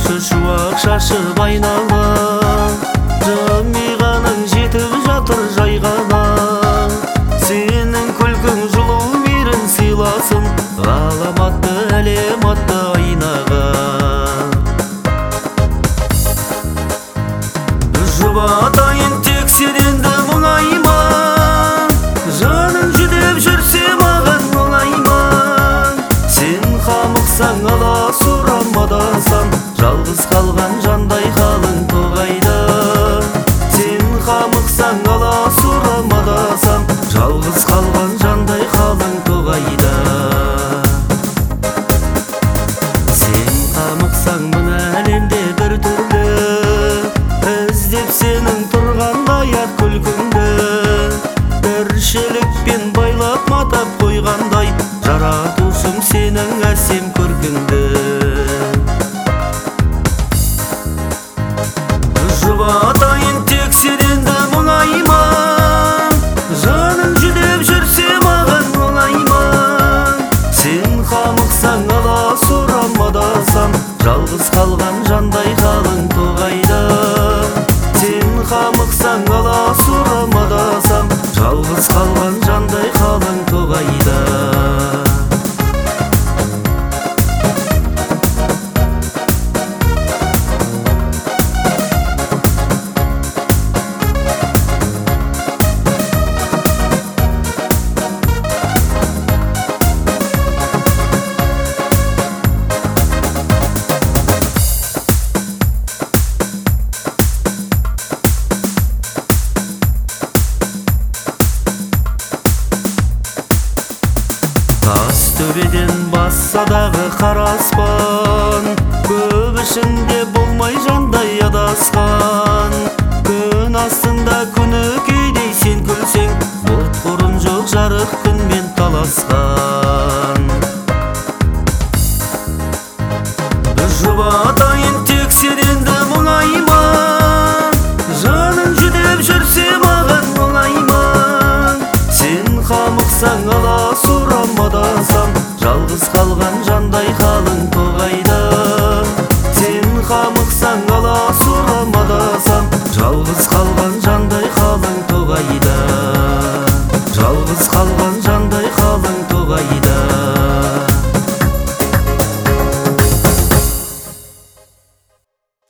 шуақ шашып айнала, жымиғаның жетіп жатыр жайғана. Сенің күлкің жылу мейірін сыйласын, ғаламатты әлем атты айнаға. Жұбатайын тек сененді мұңайма, жаның жүдеп жүрсе маған оңайма. Сен қамықсаң ала сұрамадасам, жалғыз қалған жандай қалың тоғайда. Сен қамықсаң ала сұрамадасам, жалғыз қалған жандай қалың тоғайда. Сен қамықсаң мына әлемде бір түрлі, іздеп сенің тұрғандай ат күлкіңді. Тіршілікпен байлап матап қойғандай, жаратушым сенің әсем көркіңді. Жұбатайын тек сененді мұңайма, жаның жүдеп жүрсе маған оңайма. Сен қамықсаң ала сұрамадасам, жалғыз қалған жандай қалың тоғайда. Сен қамықсаң ала сұрамадасам, жалғыз қалған жандай қалың тоғайда. Тас төбеден басса дағы қара аспан,